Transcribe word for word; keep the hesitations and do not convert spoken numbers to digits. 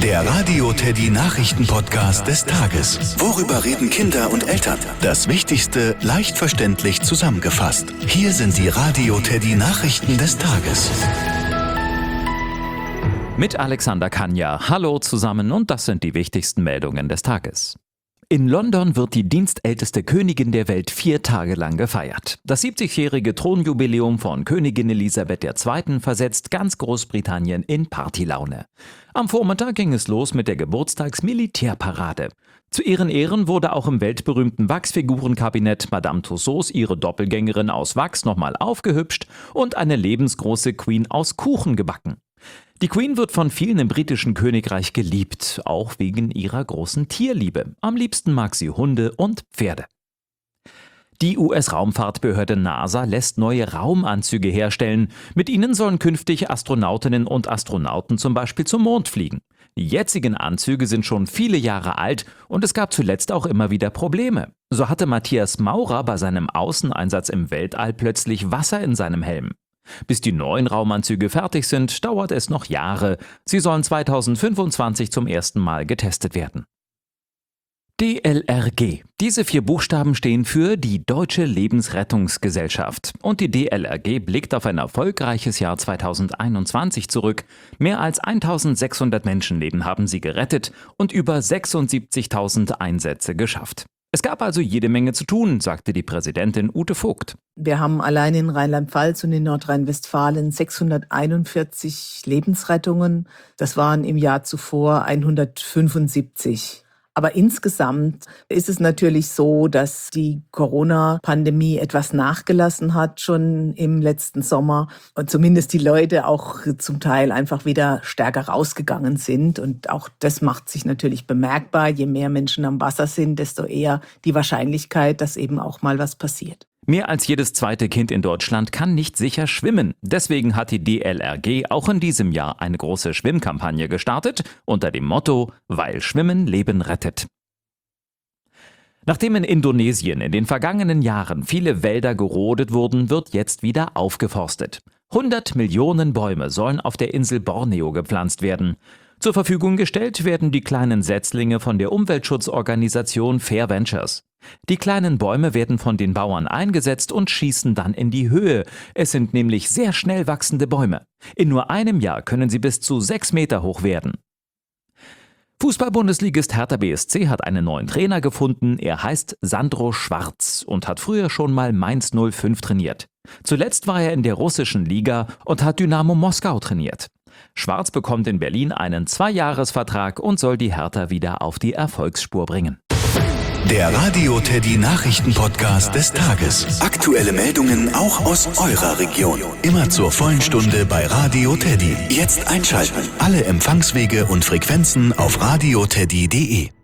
Der Radio Teddy Nachrichten-Podcast des Tages. Worüber reden Kinder und Eltern? Das Wichtigste leicht verständlich zusammengefasst. Hier sind die Radio Teddy Nachrichten des Tages. Mit Alexander Kanja. Hallo zusammen und das sind die wichtigsten Meldungen des Tages. In London wird die dienstälteste Königin der Welt vier Tage lang gefeiert. Das siebzigjährige Thronjubiläum von Königin Elisabeth der Zweite versetzt ganz Großbritannien in Partylaune. Am Vormittag ging es los mit der Geburtstags-Militärparade. Zu ihren Ehren wurde auch im weltberühmten Wachsfigurenkabinett Madame Tussauds ihre Doppelgängerin aus Wachs nochmal aufgehübscht und eine lebensgroße Queen aus Kuchen gebacken. Die Queen wird von vielen im britischen Königreich geliebt, auch wegen ihrer großen Tierliebe. Am liebsten mag sie Hunde und Pferde. Die U S-Raumfahrtbehörde NASA lässt neue Raumanzüge herstellen. Mit ihnen sollen künftig Astronautinnen und Astronauten zum Beispiel zum Mond fliegen. Die jetzigen Anzüge sind schon viele Jahre alt und es gab zuletzt auch immer wieder Probleme. So hatte Matthias Maurer bei seinem Außeneinsatz im Weltall plötzlich Wasser in seinem Helm. Bis die neuen Raumanzüge fertig sind, dauert es noch Jahre. Sie sollen zweitausendfünfundzwanzig zum ersten Mal getestet werden. D L R G. Diese vier Buchstaben stehen für die Deutsche Lebensrettungsgesellschaft. Und die D L R G blickt auf ein erfolgreiches Jahr zweitausendeinundzwanzig zurück. Mehr als eintausendsechshundert Menschenleben haben sie gerettet und über sechsundsiebzigtausend Einsätze geschafft. Es gab also jede Menge zu tun, sagte die Präsidentin Ute Vogt. Wir haben allein in Rheinland-Pfalz und in Nordrhein-Westfalen sechshunderteinundvierzig Lebensrettungen. Das waren im Jahr zuvor hundertfünfundsiebzig. Aber insgesamt ist es natürlich so, dass die Corona-Pandemie etwas nachgelassen hat schon im letzten Sommer und zumindest die Leute auch zum Teil einfach wieder stärker rausgegangen sind. Und auch das macht sich natürlich bemerkbar. Je mehr Menschen am Wasser sind, desto eher die Wahrscheinlichkeit, dass eben auch mal was passiert. Mehr als jedes zweite Kind in Deutschland kann nicht sicher schwimmen. Deswegen hat die D L R G auch in diesem Jahr eine große Schwimmkampagne gestartet unter dem Motto „Weil Schwimmen Leben rettet“. Nachdem in Indonesien in den vergangenen Jahren viele Wälder gerodet wurden, wird jetzt wieder aufgeforstet. hundert Millionen Bäume sollen auf der Insel Borneo gepflanzt werden. Zur Verfügung gestellt werden die kleinen Setzlinge von der Umweltschutzorganisation Fair Ventures. Die kleinen Bäume werden von den Bauern eingesetzt und schießen dann in die Höhe. Es sind nämlich sehr schnell wachsende Bäume. In nur einem Jahr können sie bis zu sechs Meter hoch werden. Fußball-Bundesligist Hertha B S C hat einen neuen Trainer gefunden. Er heißt Sandro Schwarz und hat früher schon mal Mainz null fünf trainiert. Zuletzt war er in der russischen Liga und hat Dynamo Moskau trainiert. Schwarz bekommt in Berlin einen Zweijahresvertrag und soll die Hertha wieder auf die Erfolgsspur bringen. Der Radio Teddy Nachrichten-Podcast des Tages. Aktuelle Meldungen auch aus eurer Region. Immer zur vollen Stunde bei Radio Teddy. Jetzt einschalten. Alle Empfangswege und Frequenzen auf radioteddy punkt de.